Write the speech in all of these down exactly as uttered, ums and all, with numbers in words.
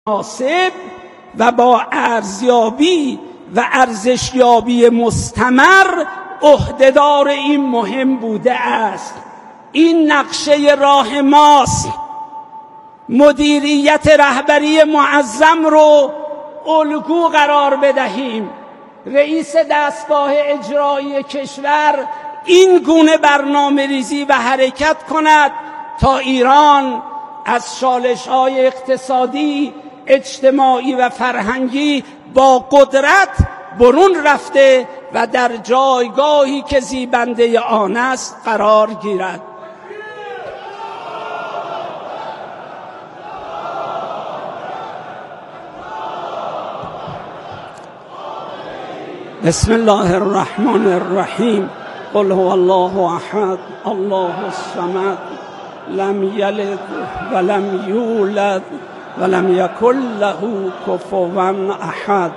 مناسب و با ارزیابی و ارزشیابی مستمر عهدهدار این مهم بوده است. این نقشه راه ماست. مدیریت رهبری معظم رو الگو قرار بدهیم. رئیس دستگاه اجرایی کشور این گونه برنامه ریزی و حرکت کند تا ایران از چالش‌های اقتصادی، اجتماعی و فرهنگی با قدرت برون رفته و در جایگاهی که زیبنده آن است قرار گیرد. بسم الله الرحمن الرحیم. قل هو الله احد الله الصمد لم یلد ولم یولد ولم یکن له کفوا احد.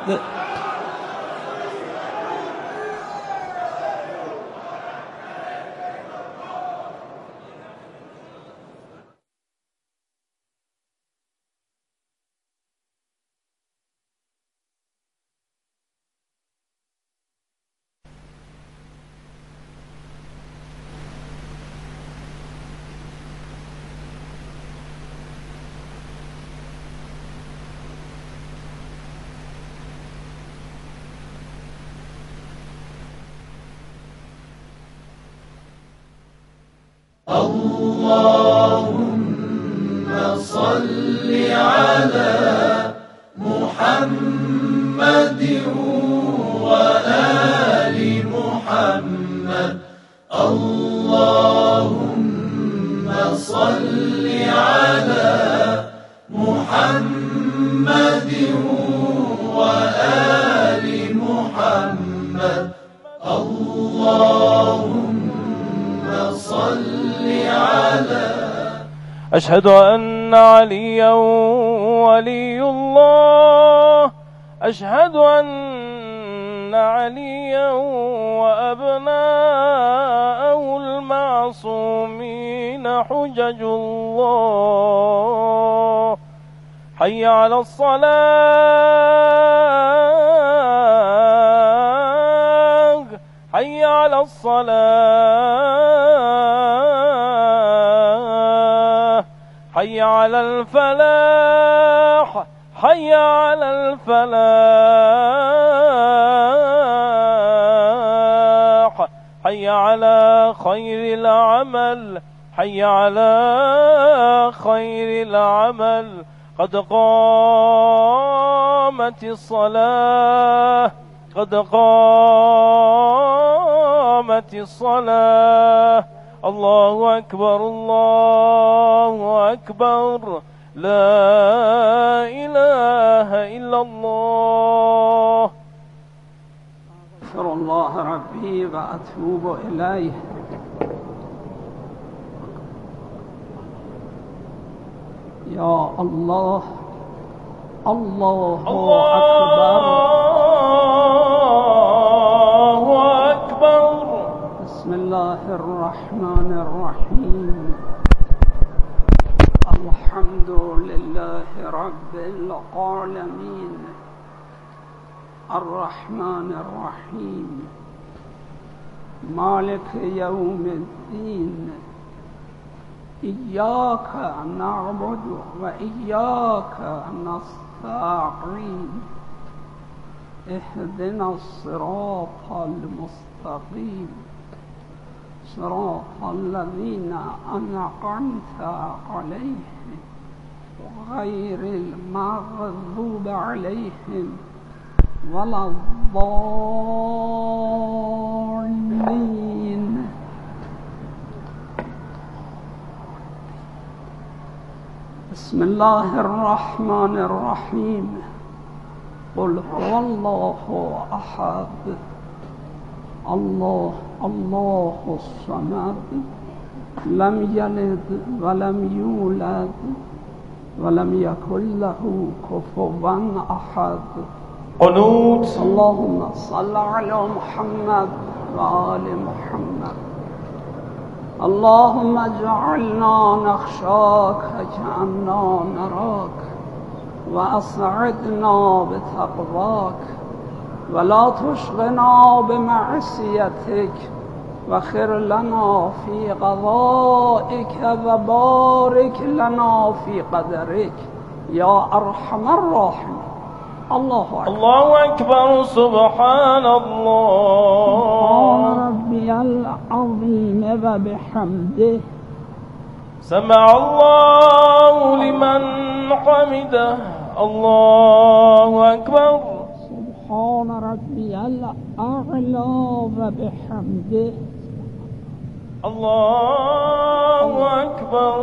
اللهم صل على محمد وآل محمد. اللهم صل على محمد وآل محمد. اللهم صل على. أشهد أن عليا ولي الله. أشهد أن عليا وأبناءه المعصومين حجج الله. حي على الصلاة. حي على الصلاة. حي على الفلاح. حي على الفلاح. حي على خير العمل. حي على خير العمل. قد قامت الصلاة. قد قامت الصلاة. الله أكبر الله أكبر. لا إله إلا الله. أستغفر الله ربي وأتوب إليه. يا الله الله أكبر. بسم الله الرحمن الرحيم. الحمد لله رب العالمين الرحمن الرحيم مالك يوم الدين. إياك نعبد وإياك نستعين. اهدنا الصراط المستقيم صراط الذين أنعمت عليهم غير المغضوب عليهم ولا الضالين. بسم الله الرحمن الرحيم. قل هو الله أحد الله الله الصمد لم يلد ولم يولد ولم يكن له كفوا أحد. قنوت. اللهم صل على محمد وآل محمد. اللهم اجعلنا نخشاك كأننا نراك وأسعدنا بتقواك ولا تشغلنا بمعصيتك وخير لنا في قضائك وبارك لنا في قدرك يا أرحم الراحمين. الله أكبر. الله أكبر. سبحان الله. سبحان ربي العظيم وبحمده. سمع الله لمن حمده. الله أكبر. سبحان ربي الأعلى وبحمده. الله أكبر.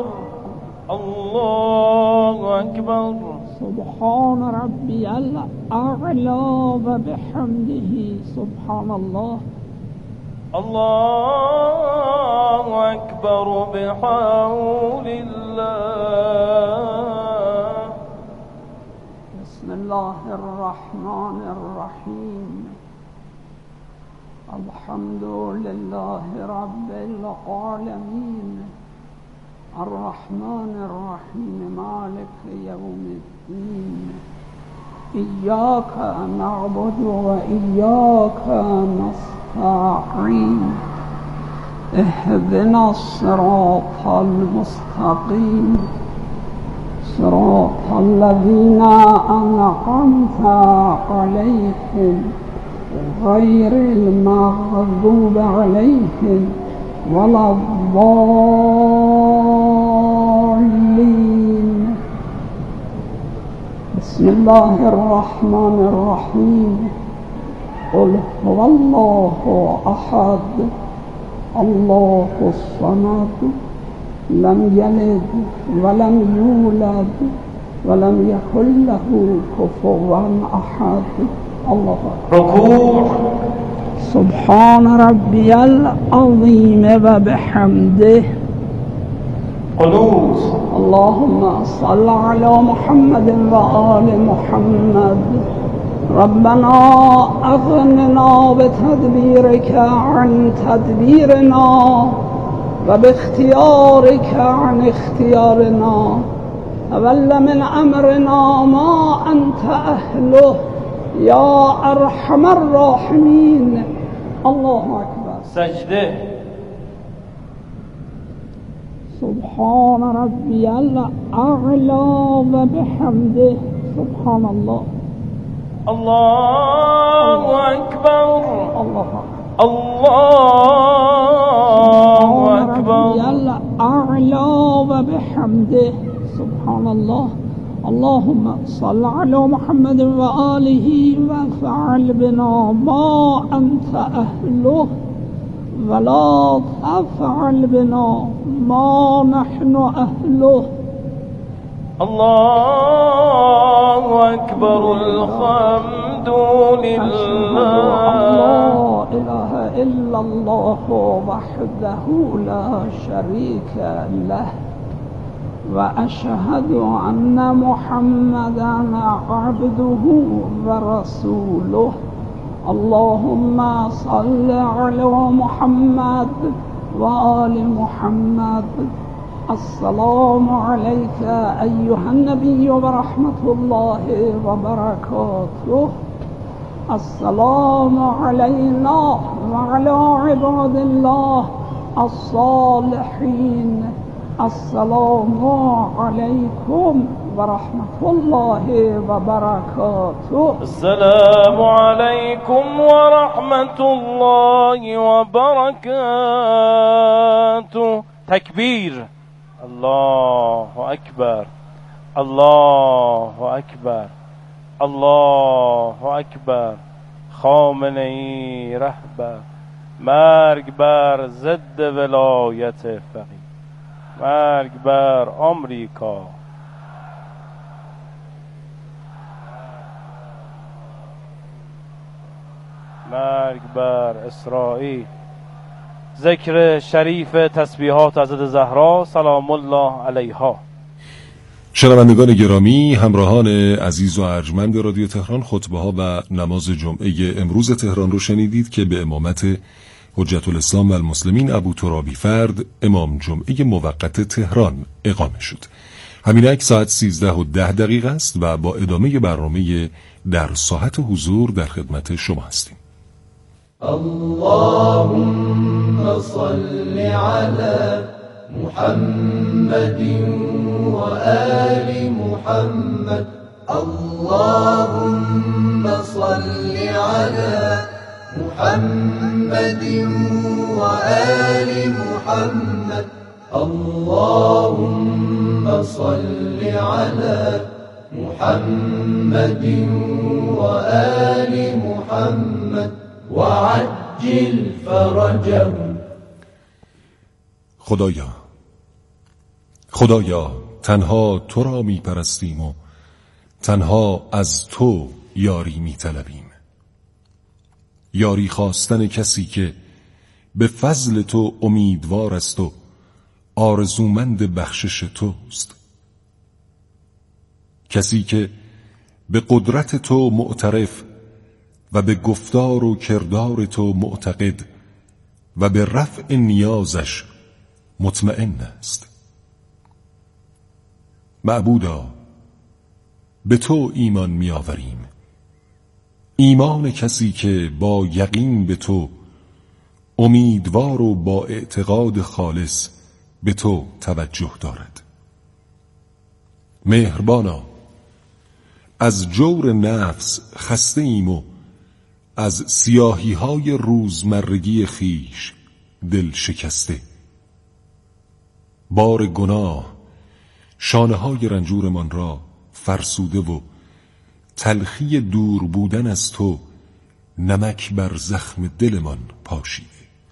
الله أكبر. سبحان ربي الأعلى وبحمده. سبحان الله. الله أكبر بحول الله. بسم الله الرحمن الرحيم. الحمد لله رب العالمين الرحمن الرحيم مالك يوم الدين إياك نعبد وإياك نستعين اهدنا الصراط المستقيم صراط الذين أنعمت عليهم غير المغضوب عليهم ولا الضالين. بسم الله الرحمن الرحيم. قل هو الله أحد الله الصمد لم يلد ولم يولد ولم يكن له كفوا أحد. الله ركوع. سبحان ربي العظيم وبحمده. قنوت. اللهم صل على محمد وآل محمد. ربنا أغننا بتدبيرك عن تدبيرنا وباختيارك عن اختيارنا وول من أمرنا ما أنت أهله يا أرحم الراحمين. الله أكبر. سجده. سبحان ربي الأعلى وبحمده. سبحان الله. الله أكبر. الله الله أكبر. ربي الأعلى وبحمده. سبحان الله. اللهم صل على محمد وآله وفعل بنا ما أنت أهله ولا تفعل بنا ما نحن أهله. الله أكبر. الحمد لله. لا إله إلا الله وحده لا شريك له وأشهد أن محمدًا عبده ورسوله. اللهم صل على محمد وآل محمد. السلام عليك أيها النبي ورحمة الله وبركاته. السلام علينا وعلى عباد الله الصالحين. السلام عليكم ورحمة الله وبركاته. السلام عليكم ورحمة الله وبركاته. تكبير. الله أكبر. الله أكبر. الله أكبر. خامنه‌ای رهبر. مرگ بر ضد ولایت فقیه. مرگ بر آمریکا. مرگ بر اسرائیل. ذکر شریف تسبیحات حضرت زهرا سلام الله علیها. شنوندگان گرامی، همراهان عزیز و ارجمند رادیو تهران، خطبه ها و نماز جمعه امروز تهران رو شنیدید که به امامت حجت الاسلام و المسلمین ابو ترابی فرد امام جمعه موقت تهران اقامه شد. همینک ساعت سیزده و ده دقیقه است و با ادامه برنامه در ساحت حضور در خدمت شما هستیم. اللهم صل على محمد و آل محمد. اللهم صل على محمد و آل محمد. اللهم صل على محمد و آل محمد وعجل فرجهم. خدایا خدایا تنها تو را می پرستیم و تنها از تو یاری می طلبیم. یاری خواستن کسی که به فضل تو امیدوار است و آرزومند بخشش توست، کسی که به قدرت تو معترف و به گفتار و کردار تو معتقد و به رفع نیازش مطمئن است. معبودا به تو ایمان می آوریم، ایمان کسی که با یقین به تو امیدوار و با اعتقاد خالص به تو توجه دارد. مهربانا از جور نفس خسته ایم و از سیاهی های روزمرگی خیش دل شکسته. بار گناه شانه های رنجورمان را فرسوده و تلخی دور بودن از تو نمک بر زخم دلمان پاشیده.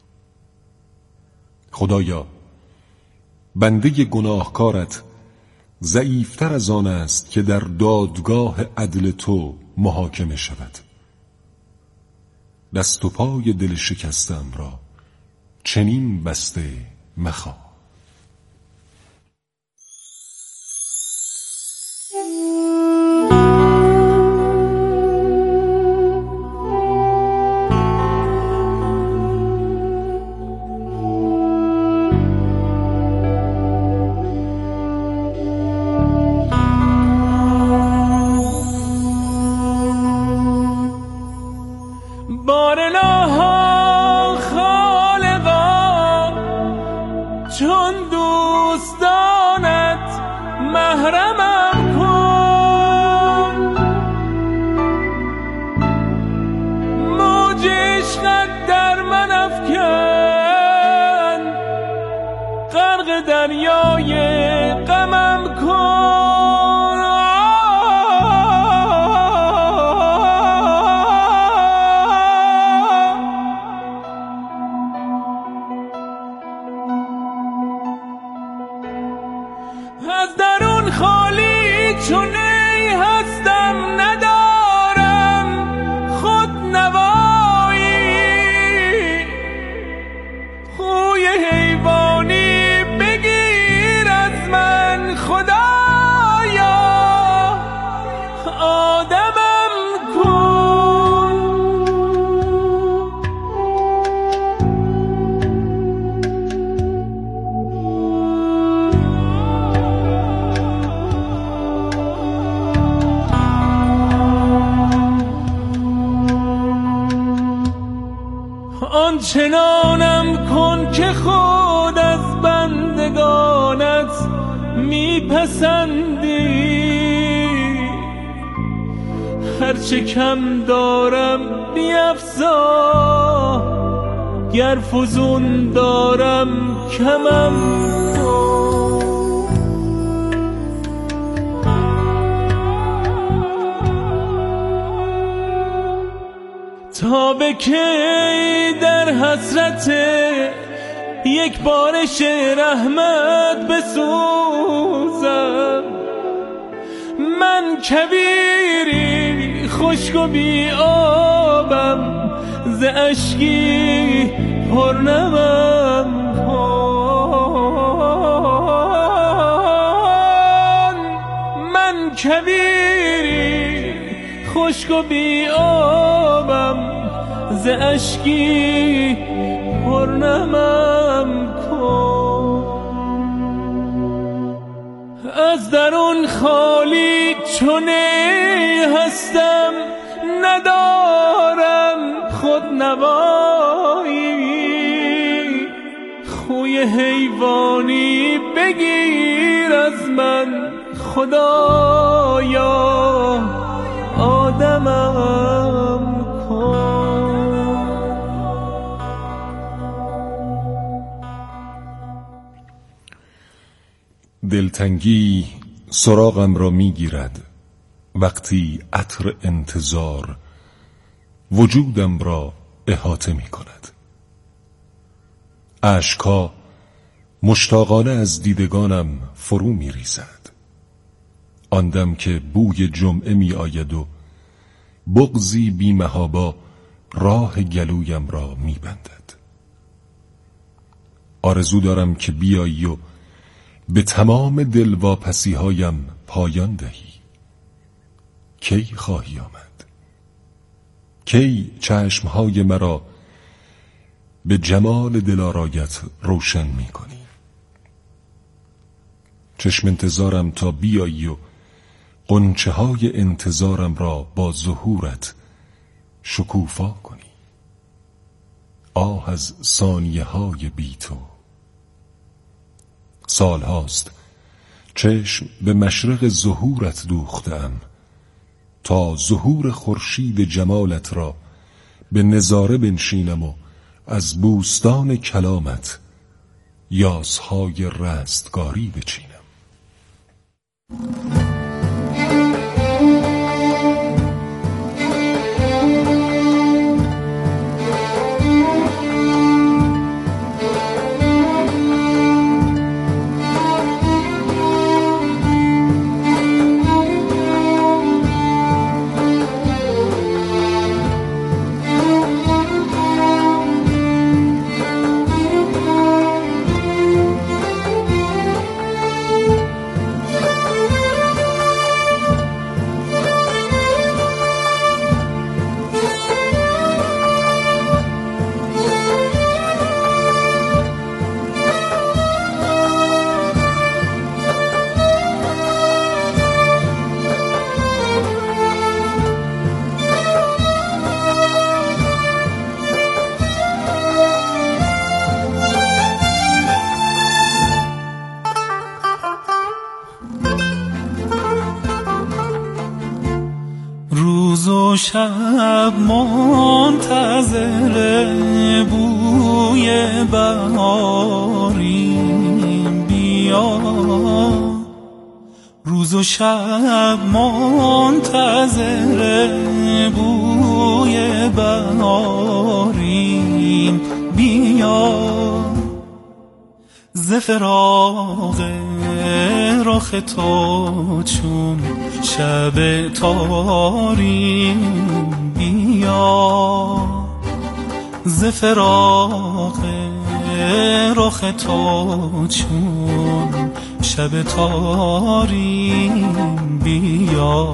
خدایا بنده گناهکارت ضعیفتر از آن است که در دادگاه عدل تو محاکمه شود. دست و پای دل شکستم را چنین بسته مخواه. آنچنانم کن که خود از بندگانت میپسندی. هرچه کم دارم بیفزا، گر فزون دارم کمم کن. تا به کی در حسرت یک بارش رحمت بسوزم؟ من کویری خشک و بی آبم، ز اشکی پرنمم کن. من کویری خشک و بی آبم، ز اشکی پرنمم کن. از از درون خالی چونه هستم، ندارم خود نوایی، خوی حیوانی بگیر از من خدایا، آدمم کن. دلتنگی سراغم را میگیرد وقتی عطر انتظار وجودم را احاطه می کند. اشک‌ها مشتاقانه از دیدگانم فرو می ریزد. آن دم که بوی جمعه می آید و بغضی بی محابا راه گلویم را می بندد. آرزو دارم که بیایی و به تمام دلواپسی هایم پایان دهی. کی خواهی آمد؟ کی چشمهای مرا به جمال دلارایت روشن می کنی؟ چشم انتظارم تا بیایی و غنچه های انتظارم را با ظهورت شکوفا کنی. آه از ثانیه های بی تو. سال هاست چشم به مشرق ظهورت دوختم تا ظهور خورشید جمالت را به نظاره بنشینم و از بوستان کلامت یاسهای رستگاری بچینم. شب منتظر بوی بهاریم، بیا روز و شب منتظر بوی بهاریم، بیا ز فراق رخ تو چون شب تاریم، بیا ز فراق رخ تو چون شب تاریم، بیا.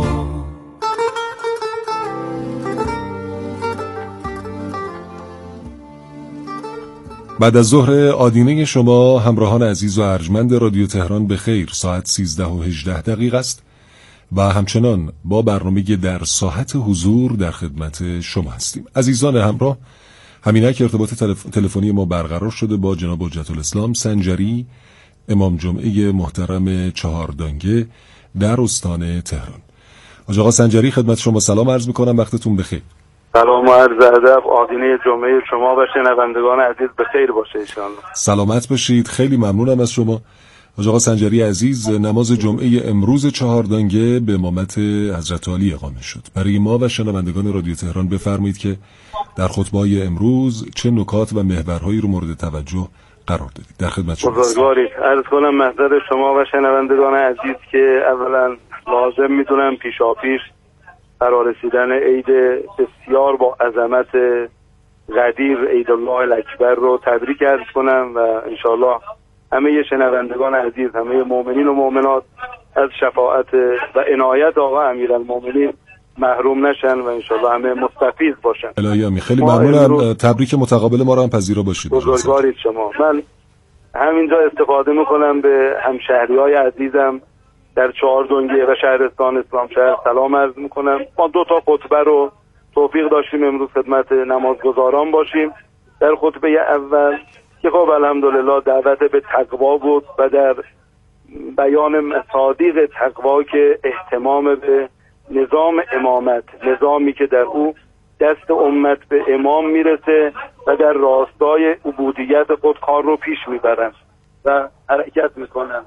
بعد از ظهر آدینه شما همراهان عزیز و ارجمند رادیو تهران به خیر. ساعت سیزده و هجده دقیقه است و همچنان با برنامه در ساحت حضور در خدمت شما هستیم. عزیزان همراه، همینک ارتباط تلف... تلفنی ما برقرار شده با جناب حجت الاسلام سنجری، امام جمعه محترم چهاردانگه در استان تهران. آقا سنجری، خدمت شما سلام عرض میکنم، وقتتون بخیر. سلام و عرض ادب. آدینه جمعه شما و شنوندگان عزیز به خیر باشه ان شاء الله. سلامت باشید، خیلی ممنونم از شما. آقا سنجری عزیز، نماز جمعه امروز چهاردانگه به امامت حضرت علی اقامه شد. برای ما و شنوندگان رادیو تهران بفرمایید که در خطبه‌های امروز چه نکات و محورهایی رو مورد توجه قرار دادید. در خدمت شما. بزرگوارید. عرض کنم محضر شما و شنوندگان عزیز که اولا لازم میدونم پیشاپیش فرا رسیدن عید بسیار با عظمت قدیر عید الله الاکبر رو تبریک عرض کنم و انشالله همه شنوندگان عزیز، همه مؤمنین و مؤمنات از شفاعت و عنایت آقا امیرالمومنین محروم نشن و انشالله همه مستفیض باشن. الهی خیلی ممنونم. تبریک متقابل ما رو هم پذیرا باشید. بزرگوارید شما. من همینجا استفاده میکنم به همشهریای عزیزم در چهاردنگه و شهرستان اسلام شهر سلام عرض میکنم. ما دو تا خطبه رو توفیق داشتیم امروز خدمت نمازگزاران باشیم. در خطبه اول که خب الحمدلله دعوت به تقوا بود و در بیان مصادیق تقوا که اهتمام به نظام امامت، نظامی که در او دست امت به امام میرسه و در راستای عبودیت خود کار رو پیش میبرن و حرکت میکنن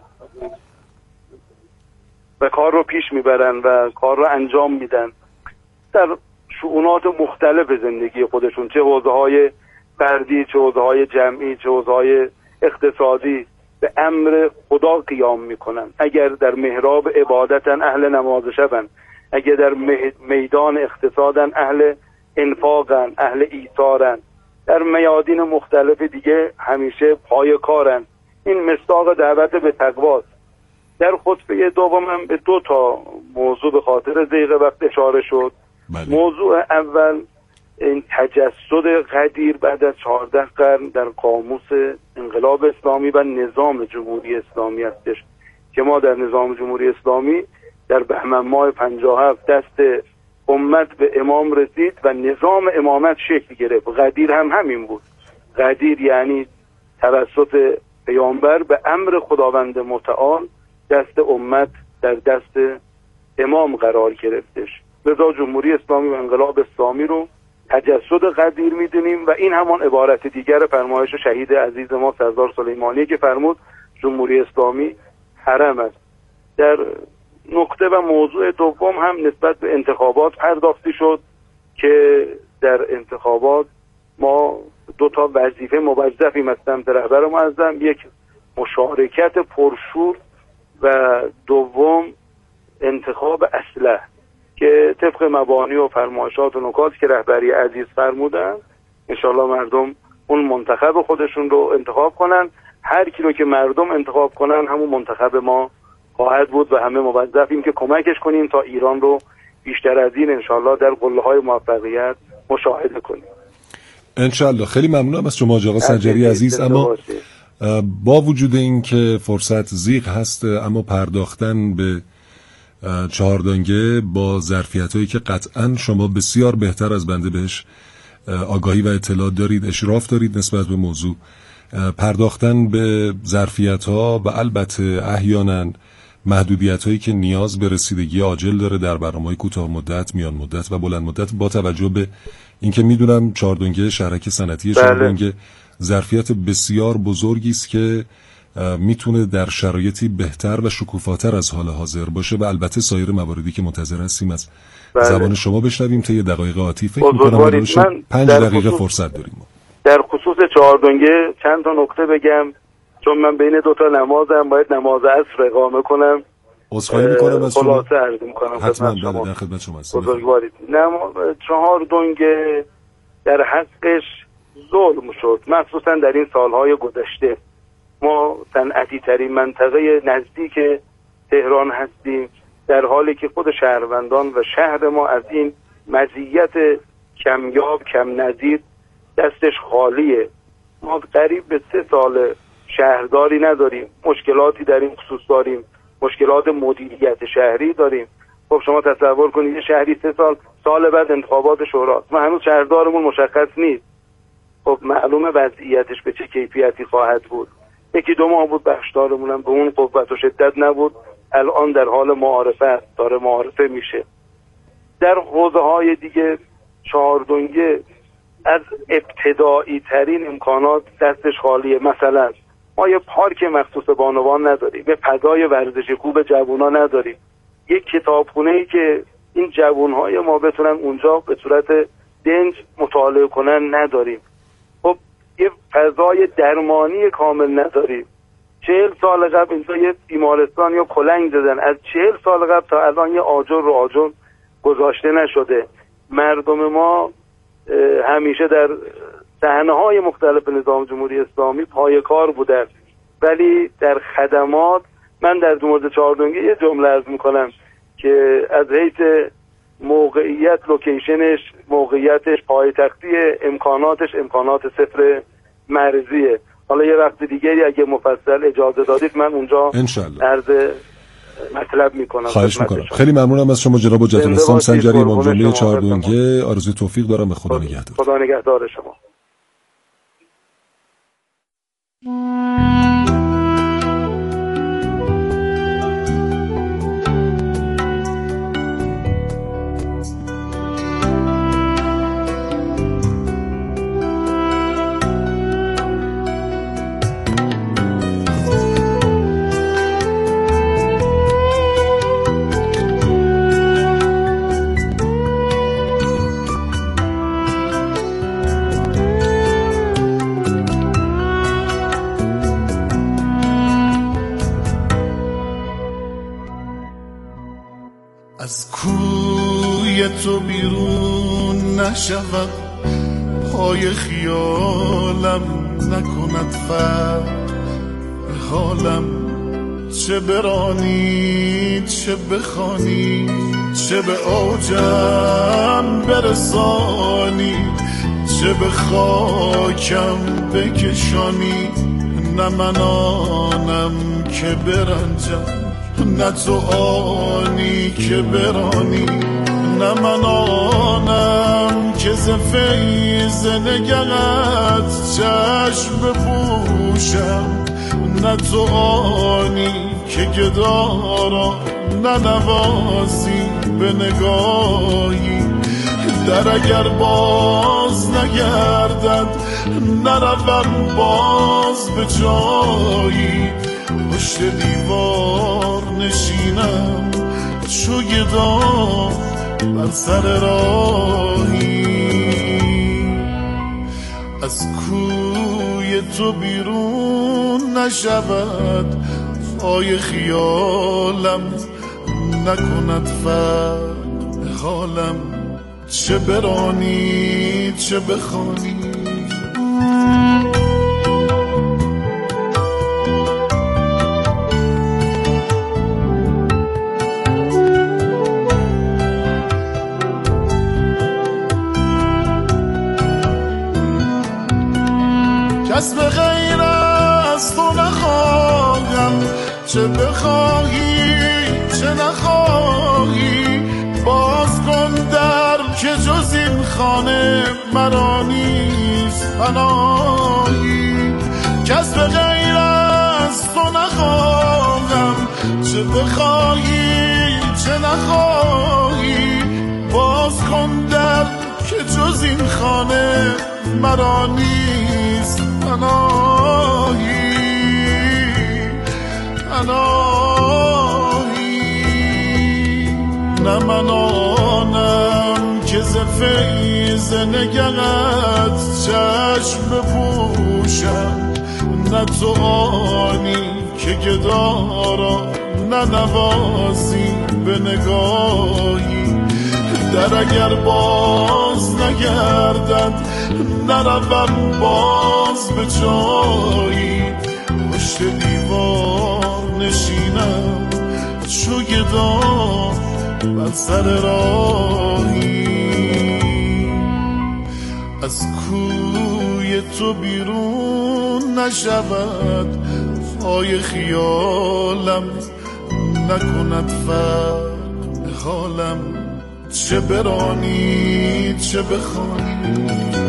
و کار رو پیش میبرن و کار رو انجام میدن در شؤونات مختلف زندگی خودشون، چه حوزه‌های فردی، چه حوزه‌های جمعی، چه حوزه‌های اقتصادی، به امر خدا قیام میکنن. اگر در محراب عبادتن اهل نماز شبن، اگر در میدان اقتصادن اهل انفاقن، اهل ایثارن، در میادین مختلف دیگه همیشه پای کارن. این مصداق دعوت به تقواست. در خطبه دومم به دو تا موضوع به خاطر ضیق وقت اشاره شد. بله. موضوع اول این تجسد قدیر بعد از چهارده قرن در قاموس انقلاب اسلامی و نظام جمهوری اسلامی هستش که ما در نظام جمهوری اسلامی در بهمن ماه پنجاه و هفت دست امت به امام رسید و نظام امامت شکل گرفت. قدیر هم همین بود. قدیر یعنی توسط پیامبر به امر خداوند متعال دست امت در دست امام قرار گرفتش. لذا جمهوری اسلامی و انقلاب اسلامی رو تجسد قدیر میدونیم و این همان عبارت دیگر فرمایش شهید عزیز ما سردار سلیمانی که فرمود جمهوری اسلامی حرم است. در نقطه و موضوع دوم هم نسبت به انتخابات پرداختی شد که در انتخابات ما دو تا وظیفه موظفیم از سمت رهبر معظم، یک مشارکت پرشور و دوم انتخاب اسلحه که طبق مبانی و فرمایشات و نکاتی که رهبری عزیز فرمودن انشالله مردم اون منتخب خودشون رو انتخاب کنن. هر کی رو که مردم انتخاب کنن همون منتخب ما خواهد بود و همه موظفیم که کمکش کنیم تا ایران رو بیشتر از این انشالله در قله‌های موفقیت مشاهده کنیم. انشالله. خیلی ممنونم از شما آقا سنجری عزیز. اما با وجود این که فرصت ضیق هست، اما پرداختن به چهاردنگه با ظرفیت‌هایی که قطعاً شما بسیار بهتر از بنده بهش آگاهی و اطلاع دارید، اشراف دارید نسبت به موضوع، پرداختن به ظرفیت‌ها و البته احیاناً محدودیت‌هایی که نیاز به رسیدگی عاجل داره در برنامه‌های کوتاه مدت، میان مدت و بلند مدت، با توجه به اینکه میدونم چهاردنگه شهرک صنعتی چهاردنگه ظرفیت بسیار بزرگی است که میتونه در شرایطی بهتر و شکوفاتر از حال حاضر باشه و البته سایر مواردی که منتظر هستیم از بله. زبان شما بشنویم. طی دقایق آتی فکر می‌کنم پنج دقیقه فرصت داریم. در خصوص چهاردنگه چند تا نکته بگم، چون من بین دو تا نمازم باید نماز عصر اقامه کنم. عذرخواهی می‌کنم از شما. خلاصه عرض می‌کنم حتما بله در خدمت شما هستم. بزرگوارید. نماز چهاردنگه در حقش ظلم شد، مخصوصا در این سالهای گذشته. ما صنعتی ترین منطقه نزدیک تهران هستیم، در حالی که خود شهروندان و شهر ما از این مزیت کمیاب کم نظیر دستش خالیه. ما قریب به سه سال شهرداری نداریم، مشکلاتی در این خصوص داریم، مشکلات مدیریت شهری داریم. خب شما تصور کنید یه شهری سه سال سال بعد انتخابات شوراست، ما هنوز شهردارمون مشخص نیست. خب معلومه وضعیتش به چه کیفیتی خواهد بود. یکی دو ماه بود بخشدارمون هم به اون قوت و شدت نبود، الان در حال معارفه است، داره معارفه میشه. در حوزه های دیگه چهاردنگه از ابتدایی ترین امکانات دستش خالیه. مثلا ما یه پارک مخصوص بانوان نداریم، یه فضای ورزشی خوب جوونا نداریم، یک کتابخونه‌ای که این جوونهای ما بتونن اونجا به صورت دنج مطالعه کنن نداریم. خب یه فضای درمانی کامل نداریم. چهل سال قبل اینجا یه بیمارستان یا کلنگ زدن، از چهل سال قبل تا الان یه آجر رو آجر گذاشته نشده. مردم ما همیشه در صحنه‌های مختلف نظام جمهوری اسلامی پای کار بودن، ولی در خدمات من در مورد چهاردنگه یه جمله عرض میکنم که از حیث موقعیت، لوکیشنش، موقعیتش، پایتختی، امکاناتش امکانات صفر مرزیه. حالا یه وقت دیگری اگه مفصل اجازه دادید من اونجا عرض مطلب میکنم. خواهش میکنم. خیلی ممنونم از شما جناب حجت الاسلام سنجری، امام جمعه چهاردونگه. آرزوی توفیق دارم. به خدا نگهدار. خدا نگهدار شما. از کوی تو بیرون نشود، پای خیالم نکند فرق حالم. چه برانی چه بخوانی، چه به اوجم برسانی، چه به خاکم بکشانی. نه من آنم که برنجم، نه تو آنی که برانی. نه من آنم که ز فیض نگهت چشم بپوشم، نه تو آنی که گدارا ننوازی به نگاهی. در اگر باز نگردد نروم باز به جایی، پشت دیوار نشینم چو گدا بر سر راهی. از کوی تو بیرون نشود، پای خیالم نکند فرق حالم. چه برانی چه بخوانی. کس به غیر از تو نخواهم، چه بخواهی چه نخواهی. باز کن در که جز این خانه مرا نیست پناهی. کس به غیر از تو نخواهم، چه بخواهی چه نخواهی. باز کن در که جز این خانه مرا نیست پناهی پناهی. نه من آنم که ز فیض نگهت چشم بپوشم، نه تو آنی که گدارا ننوازی به نگاهی. در اگر باز نگردد نروم باز به جایی، پشت دیوار نشینم چو گدا بر سر راهی. از کوی تو بیرون نشود، پای خیالم نکند فرق حالم. چه برانی چه بخوانی.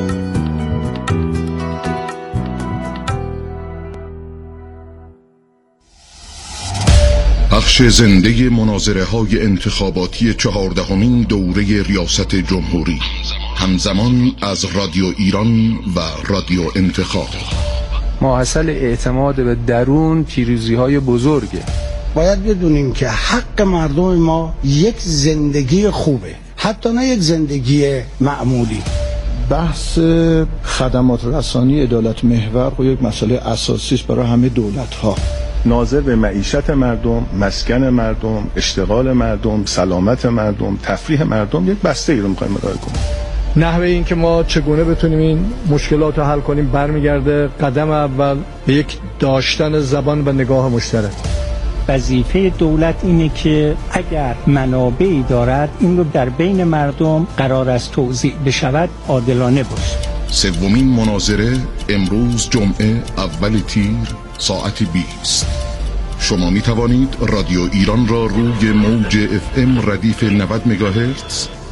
بخش زنده مناظره های انتخاباتی چهاردهمین دوره ریاست جمهوری، همزمان از رادیو ایران و رادیو انتخاب. ماحصل اعتماد به درون پیروزی های بزرگه. باید بدونیم که حق مردم ما یک زندگی خوبه، حتی نه یک زندگی معمولی. بحث خدمات رسانی عدالت محور و یک مسئله اساسی است برای همه دولت ها. ناظر به معیشت مردم، مسکن مردم، اشتغال مردم، سلامت مردم، تفریح مردم یک بسته ای رو می‌خوایم ارائه کنیم. نحوه این که ما چگونه بتونیم این مشکلات رو حل کنیم برمیگرده قدم اول به یک داشتن زبان و نگاه مشترک. وظیفه دولت اینه که اگر منابعی دارد این رو در بین مردم قرار است توزیع بشود عادلانه باشه. سومین مناظره امروز جمعه اول تیر ساعت بیست شما می توانید رادیو ایران را روی موج اف ام ردیف نود مگاهرتز